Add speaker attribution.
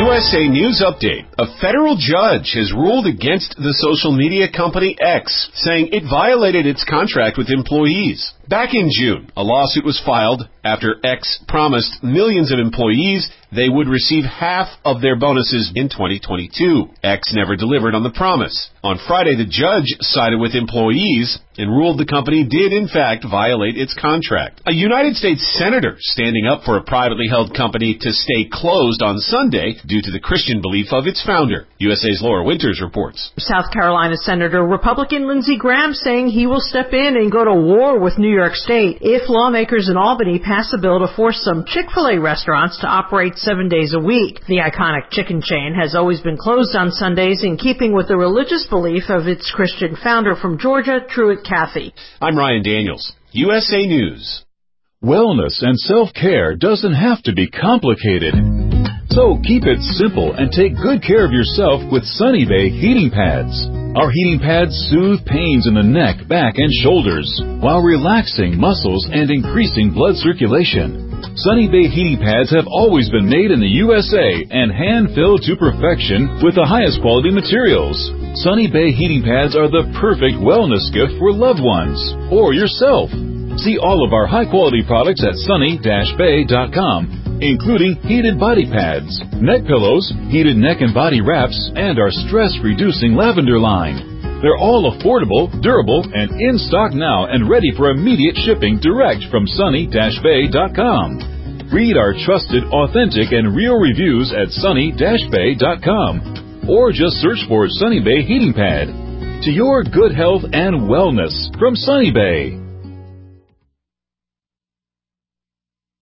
Speaker 1: USA News Update. A federal judge has ruled against the social media company X, saying it violated its contract with employees. Back in June, a lawsuit was filed after X promised millions of employees they would receive half of their bonuses in 2022. X never delivered on the promise. On Friday, the judge sided with employees and ruled the company did, in fact, violate its contract. A United States senator standing up for a privately held company to stay closed on Sunday due to the Christian belief of its founder. USA's Laura Winters reports.
Speaker 2: South Carolina Senator Republican Lindsey Graham saying he will step in and go to war with New York State if lawmakers in Albany pass a bill to force some Chick-fil-A restaurants to operate 7 days a week. The iconic chicken chain has always been closed on Sundays in keeping with the religious belief of its Christian founder from Georgia, Truett Cathy.
Speaker 1: I'm Ryan Daniels, USA News.
Speaker 3: Wellness and self-care doesn't have to be complicated. So keep it simple and take good care of yourself with Sunny Bay heating pads. Our heating pads soothe pains in the neck, back, and shoulders while relaxing muscles and increasing blood circulation. Sunny Bay heating pads have always been made in the USA and hand-filled to perfection with the highest quality materials. Sunny Bay heating pads are the perfect wellness gift for loved ones or yourself. See all of our high-quality products at sunny-bay.com. including heated body pads, neck pillows, heated neck and body wraps, and our stress-reducing lavender line. They're all affordable, durable, and in stock now and ready for immediate shipping direct from sunny-bay.com. Read our trusted, authentic, and real reviews at sunny-bay.com or just search for Sunny Bay Heating Pad. To your good health and wellness from Sunny Bay.